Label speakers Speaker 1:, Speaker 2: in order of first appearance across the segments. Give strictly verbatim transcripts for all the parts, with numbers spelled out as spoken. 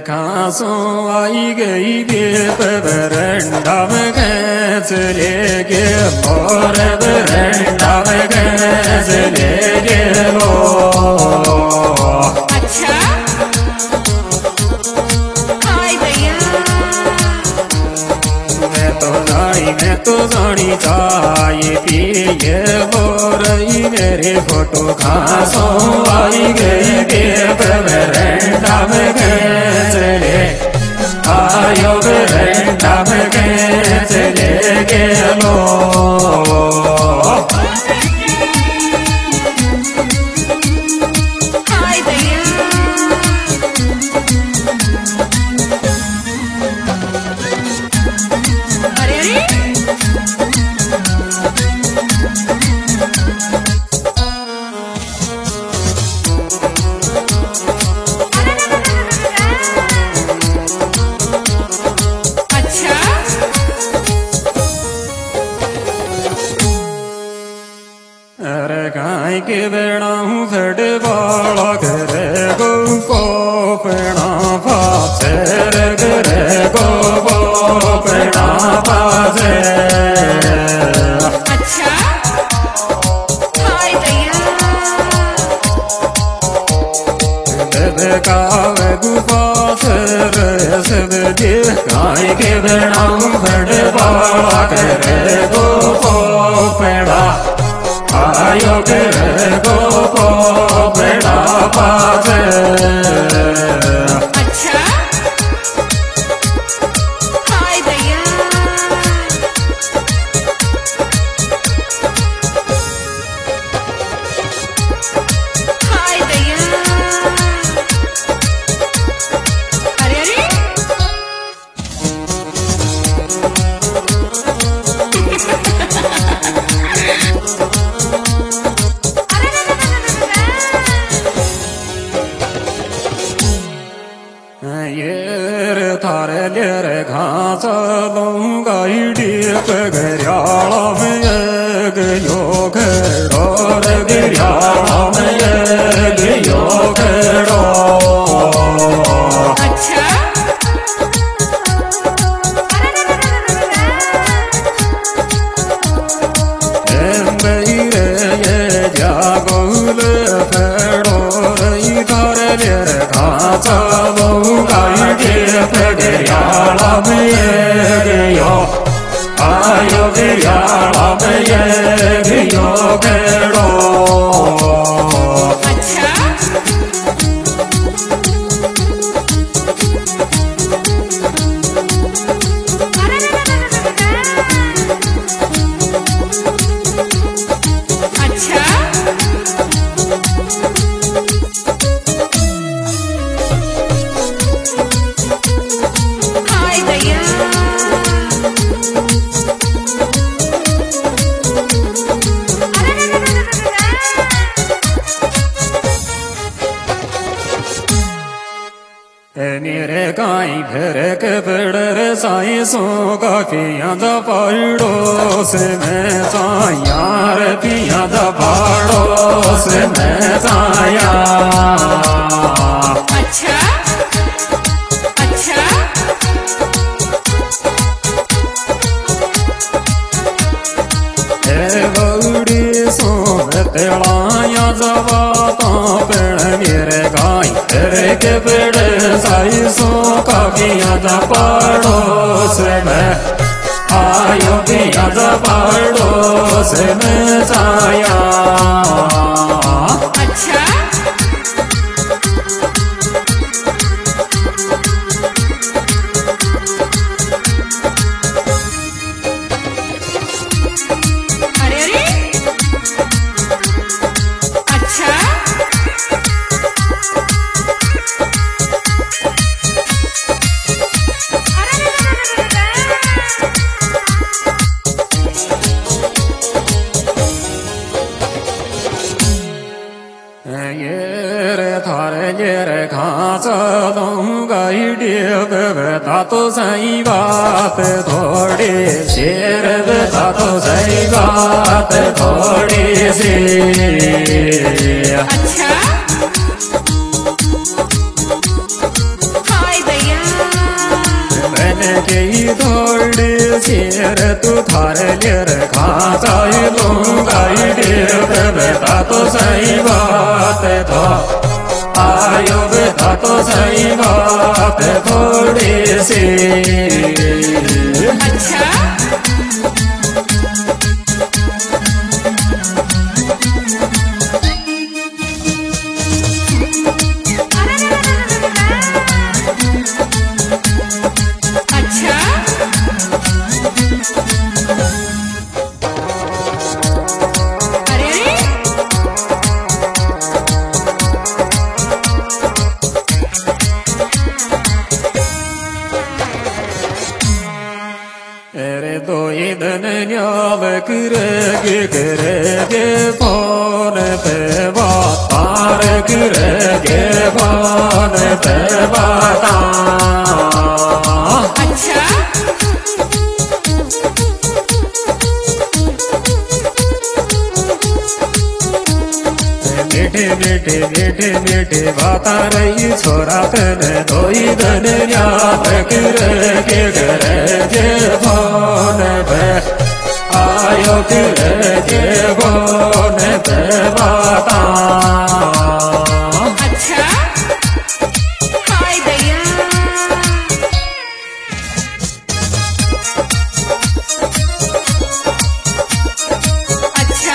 Speaker 1: खासों आई गई गे बरंडा में गैस लेके और बरंडा में गैस लेके लो।
Speaker 2: अच्छा हाय भैया
Speaker 1: मैं तो जानी मैं तो जानी चाय पिए हो रही मेरी फोटो खासों आई गई गे बरंडा में गैस ले आयो बरंडा में गैस लेके लो।
Speaker 2: हाय भैया अरे अरे अच्छा
Speaker 1: अरे गाय के बेड़ा हूँ फट बाला करे गो को पेड़ा पासे करे गो को पेड़ा पासे।
Speaker 2: अच्छा हाय भैया
Speaker 1: कावे गुफा सब दे गाय के बेड़ा हूँ फट बाला करे गो को पेड़ा आयो करे गो को पेड़ा पासे।
Speaker 2: अच्छा हाय भैया हाय भैया अरे अरे
Speaker 1: ये थारे लेरे घास लूंगा डीप गरियाला में गयो घेड़ो रे गरियाला में गयो घेड़ो।
Speaker 2: अच्छा
Speaker 1: मेरे ये जागोल फेड़ो रही थारे लेरे घास लूंगा डीप गरियाला में गयो आयो गरियाला में गयो घेड़ो।
Speaker 2: अच्छा अच्छा हाय भैया
Speaker 1: मेरे गाई फिर के बड़र साई सो का पिया दा पाड़ो से मैं सायार पिया दा पाड़ो से मैं साया।
Speaker 2: अच्छा अच्छा
Speaker 1: ए बौड़ी सो तेलाया जवा तो पेड़ मेरे गाई फिर के बड़े साई सो का पिया दा पाड़ो से मैं आयो पिया दा पाड़ो से मैं साया।
Speaker 2: अच्छा अरे अरे अच्छा
Speaker 1: ये रे थारे ये रे घास लूंगा डेब बता तो सही बात थोड़ी शेर बता तो सही बात थोड़ी सी।
Speaker 2: अच्छा हाय भैया
Speaker 1: के थोड़े शेर तू थार लेर खाचाई लूंगाई देव बेटा तो सही बात था आयो बेटा तो सही बात थोड़े से
Speaker 2: अच्छा
Speaker 1: करगे करगे फोन पे बातार करगे फोन पे बाता
Speaker 2: अच्छा
Speaker 1: मीठे मीठे मीठे मीठे बाता रही छोरा तन धोई धन याद करगे करगे फोन पे आयो करगे फोन पे बाता
Speaker 2: अच्छा हाय दैया अच्छा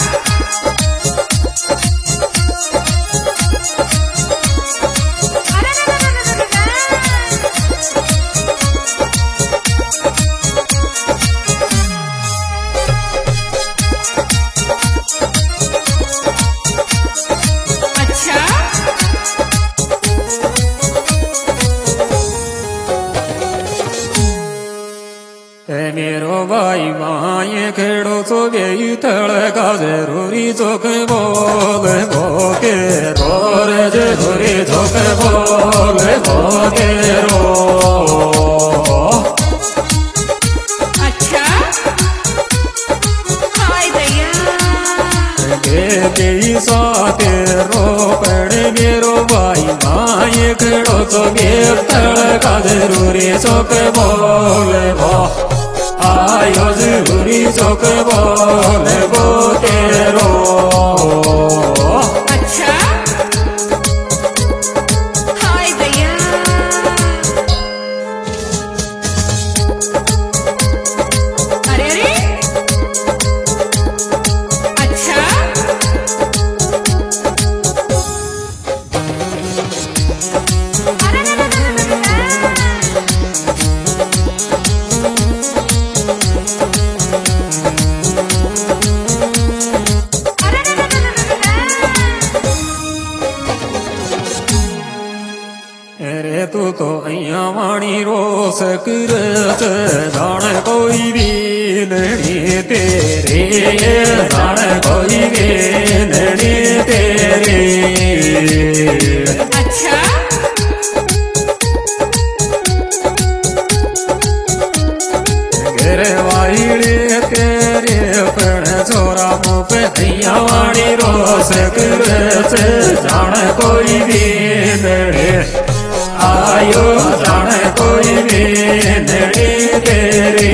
Speaker 1: मेरो भाई माए खेड़ो तो गई तड़का जरूरी चौक बोल भोके रो रे जरूरी चौक बोल भोके रो
Speaker 2: अच्छा हाय दैया
Speaker 1: के साथे रो पड़े मेरो भाई माए खेड़ो तो गई तड़का जरूरी चौक बोल भो आयो जरूरी चौक बोल बो तेरो
Speaker 2: अच्छा हाय दैया अरे अरे अच्छा
Speaker 1: अरे तू तो अया वाणी रोस करत जान कोई भी नहीं तेरे जान कोई भी नहीं तेरे
Speaker 2: अच्छा
Speaker 1: गिरे वाइड़े तेरे पण छोरा मुँह पे अया वाणी रोस करत जान कोई भी नहीं आयो जान कोई भी नहीं तेरे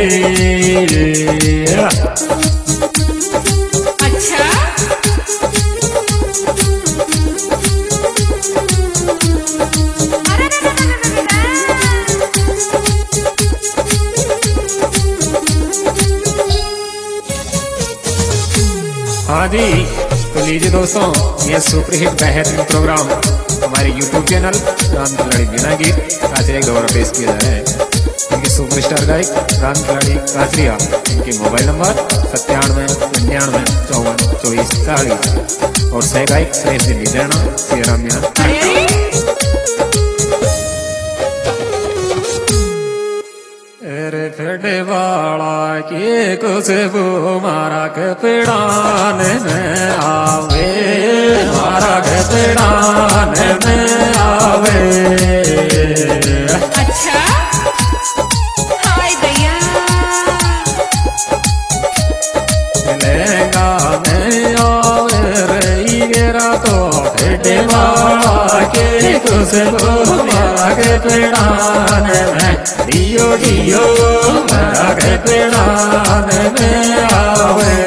Speaker 2: अच्छा
Speaker 1: हाँ जी तो लीजिए दोस्तों ये सुपरहिट बेहतरीन प्रोग्राम हमारे यूट्यूब चैनल राम खिलाड़ी बिना गीत काचरिया द्वारा पेश किया जा रहा है। इनके सुपरस्टार गायक राम खिलाड़ी काचरिया, इनके मोबाइल नंबर सत्तानवे निन्यानवे चौवन चौबीस चालीस और सह गायक सुरेश दिल्ली रैना सियाराम मीना। अरे फेडे वाला के कुछ वो मारा के पेड़ान में आवे मारा के पेड़ान में आवे
Speaker 2: अच्छा हाय दैया
Speaker 1: लेगा में आवे रही गेरा तो फेडे वाला के कुछ वो मारा के पेड़ान में दियो दियो मारा के पेड़ान में आवे